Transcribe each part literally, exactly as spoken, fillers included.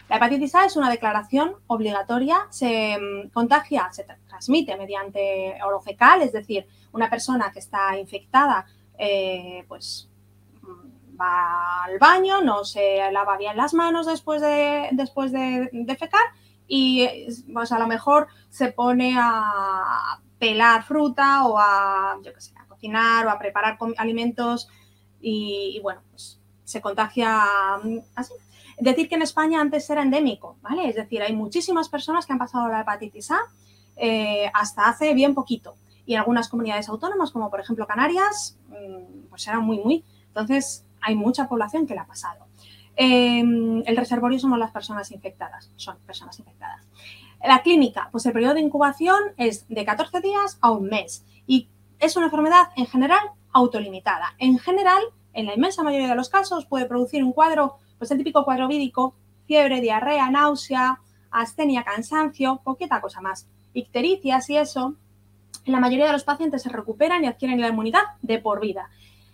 La hepatitis A es una declaración obligatoria, se um, contagia, se transmite mediante orofecal, es decir, una persona que está infectada, eh, pues va al baño, no se lava bien las manos después de, después de, de fecar y pues, a lo mejor se pone a pelar fruta o a, yo qué sé, a cocinar o a preparar alimentos y, y bueno, pues se contagia así. Decir que en España antes era endémico, ¿vale? Es decir, hay muchísimas personas que han pasado la hepatitis A eh, hasta hace bien poquito. Y en algunas comunidades autónomas, como por ejemplo Canarias, pues era muy, muy... Entonces, hay mucha población que la ha pasado. Eh, el reservorio somos las personas infectadas, son personas infectadas. La clínica, pues el periodo de incubación es de catorce días a un mes y es una enfermedad en general autolimitada. En general, en la inmensa mayoría de los casos, puede producir un cuadro, pues el típico cuadro vírico, fiebre, diarrea, náusea, astenia, cansancio, poquita cosa más. Ictericias y eso, en la mayoría de los pacientes se recuperan y adquieren la inmunidad de por vida.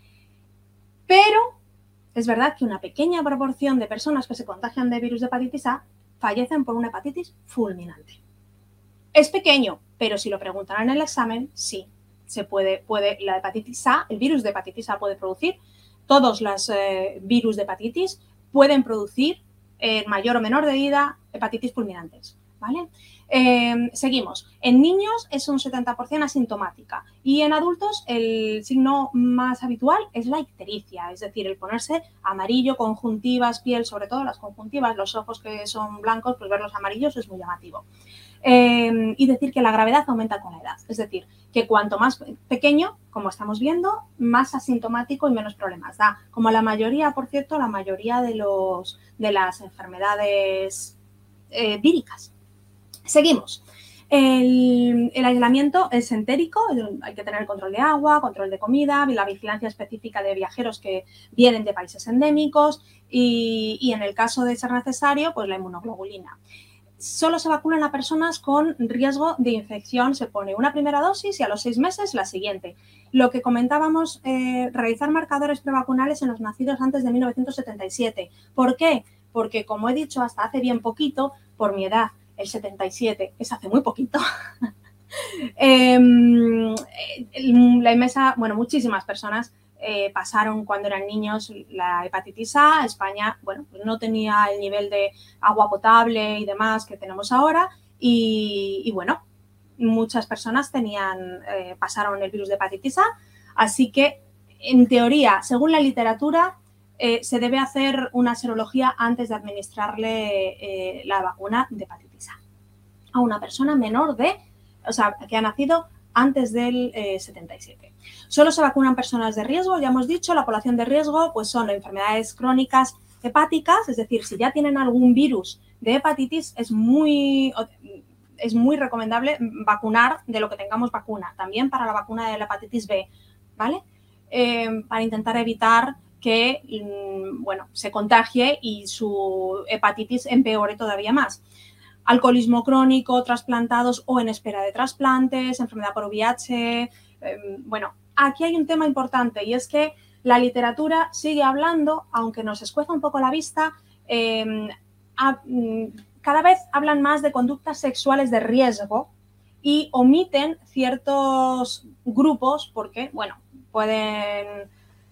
Pero es verdad que una pequeña proporción de personas que se contagian de virus de hepatitis A fallecen por una hepatitis fulminante. Es pequeño, pero si lo preguntan en el examen, sí, se puede, puede la hepatitis A, el virus de hepatitis A puede producir, todos los eh, virus de hepatitis pueden producir en mayor o menor medida hepatitis fulminantes, ¿vale? Eh, seguimos. En niños es un setenta por ciento asintomática y en adultos el signo más habitual es la ictericia, es decir, el ponerse amarillo, conjuntivas, piel, sobre todo las conjuntivas, los ojos que son blancos, pues verlos amarillos es muy llamativo. Eh, y decir que la gravedad aumenta con la edad, es decir, que cuanto más pequeño, como estamos viendo, más asintomático y menos problemas da. Como la mayoría, por cierto, la mayoría de, los, de las enfermedades eh, víricas. Seguimos. El, el aislamiento es entérico, hay que tener el control de agua, control de comida, la vigilancia específica de viajeros que vienen de países endémicos y, y en el caso de ser necesario, pues la inmunoglobulina. Solo se vacunan a personas con riesgo de infección, se pone una primera dosis y a los seis meses la siguiente. Lo que comentábamos, eh, realizar marcadores prevacunales en los nacidos antes de mil novecientos setenta y siete. ¿Por qué? Porque, como he dicho, hasta hace bien poquito, por mi edad, el setenta y siete, es hace muy poquito, eh, la inmensa, bueno, muchísimas personas eh, pasaron cuando eran niños la hepatitis A. España, bueno, pues no tenía el nivel de agua potable y demás que tenemos ahora y, y bueno, muchas personas tenían, eh, pasaron el virus de hepatitis A, así que en teoría, según la literatura, eh, se debe hacer una serología antes de administrarle eh, la vacuna de hepatitis A a una persona menor de, o sea, que ha nacido antes del eh, setenta y siete. Solo se vacunan personas de riesgo, ya hemos dicho, la población de riesgo pues son enfermedades crónicas hepáticas, es decir, si ya tienen algún virus de hepatitis, es muy, es muy recomendable vacunar de lo que tengamos vacuna, también para la vacuna de la hepatitis B, ¿vale? Eh, para intentar evitar que, bueno, se contagie y su hepatitis empeore todavía más. Alcoholismo crónico, trasplantados o en espera de trasplantes, enfermedad por V I H. Eh, bueno, aquí hay un tema importante y es que la literatura sigue hablando, aunque nos escueza un poco la vista, eh, a, cada vez hablan más de conductas sexuales de riesgo y omiten ciertos grupos porque, bueno, pueden...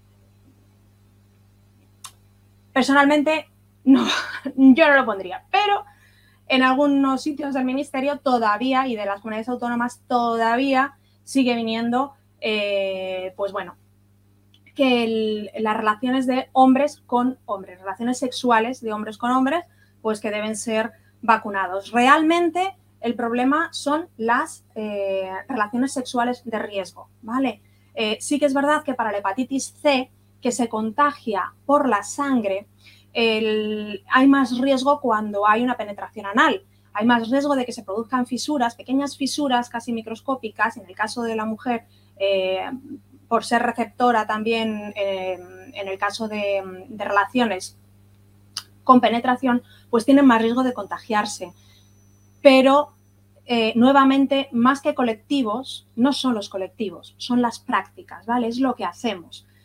Personalmente, no, yo no lo pondría, pero... En algunos sitios del ministerio todavía y de las comunidades autónomas todavía sigue viniendo, eh, pues bueno, que el, las relaciones de hombres con hombres, relaciones sexuales de hombres con hombres, pues que deben ser vacunados. Realmente el problema son las eh, relaciones sexuales de riesgo, ¿vale? Eh, sí que es verdad que para la hepatitis C, que se contagia por la sangre, El, hay más riesgo cuando hay una penetración anal. Hay más riesgo de que se produzcan fisuras, pequeñas fisuras casi microscópicas, en el caso de la mujer, eh, por ser receptora también eh, en el caso de, de relaciones con penetración, pues tienen más riesgo de contagiarse. Pero, eh, nuevamente, más que colectivos, no son los colectivos, son las prácticas, ¿vale? Es lo que hacemos.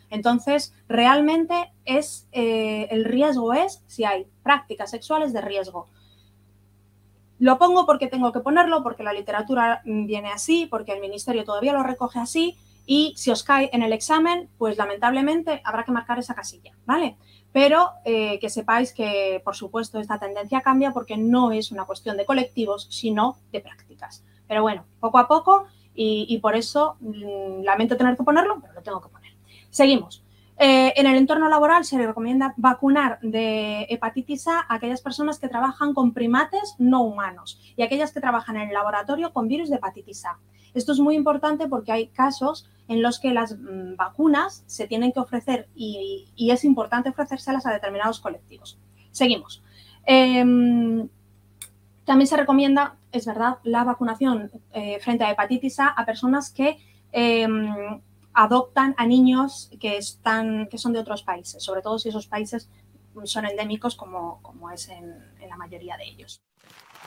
Entonces, realmente es, eh, el riesgo es si hay prácticas sexuales de riesgo. Lo pongo porque tengo que ponerlo, porque la literatura viene así, porque el ministerio todavía lo recoge así, y si os cae en el examen, pues lamentablemente habrá que marcar esa casilla, ¿vale? Pero eh, que sepáis que, por supuesto, esta tendencia cambia porque no es una cuestión de colectivos, sino de prácticas. Pero bueno, poco a poco, y, y por eso mmm, lamento tener que ponerlo, pero lo tengo que poner. Seguimos. Eh, en el entorno laboral se le recomienda vacunar de hepatitis A a aquellas personas que trabajan con primates no humanos y aquellas que trabajan en el laboratorio con virus de hepatitis A. Esto es muy importante porque hay casos en los que las mmm, vacunas se tienen que ofrecer y, y es importante ofrecérselas a determinados colectivos. Seguimos. Eh, también se recomienda, es verdad, la vacunación eh, frente a hepatitis A a personas que eh, adoptan a niños que, están, que son de otros países, sobre todo si esos países son endémicos como, como es en, en la mayoría de ellos.